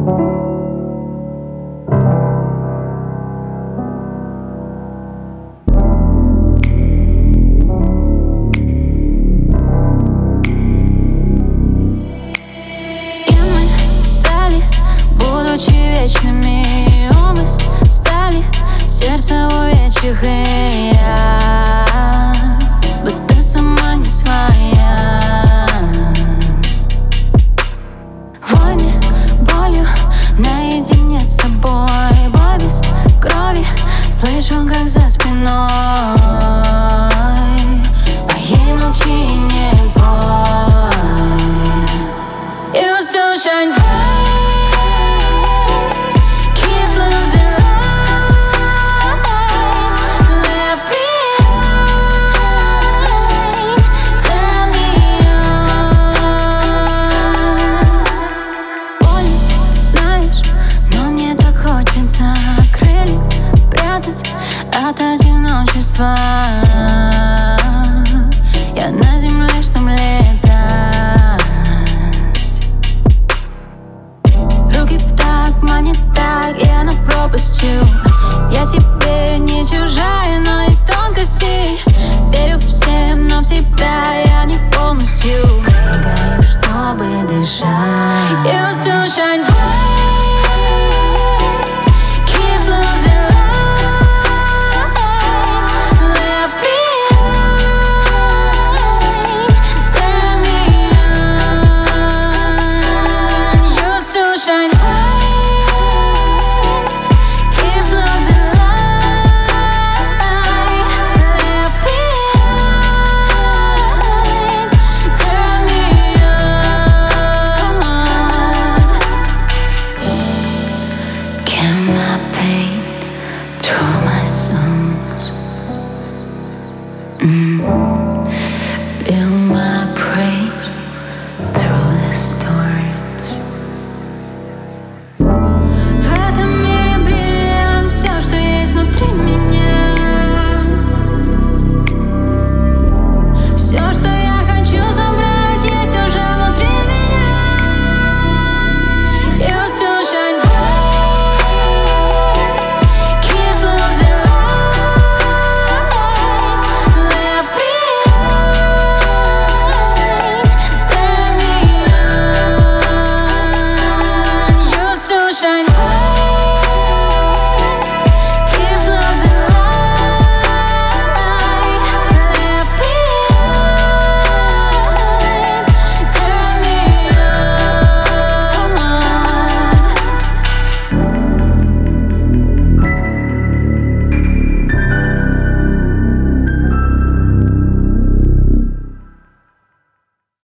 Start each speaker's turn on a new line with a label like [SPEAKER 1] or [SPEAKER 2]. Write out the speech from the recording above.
[SPEAKER 1] Вечными оба стали сердце увечьих, и я будто сама не своя. Войны болью наедине с собой, бой без крови, слышу, как за спиной моей молчи, не бой. You still shine bright. Крылья прятать от одиночества. Я на земле, чтоб летать. Руки так манит так, я над пропастью. Я себе не чужая, но из тонкостей. Верю всем, но в себя я не полностью. Прыгаю, чтобы дышать. You still shine.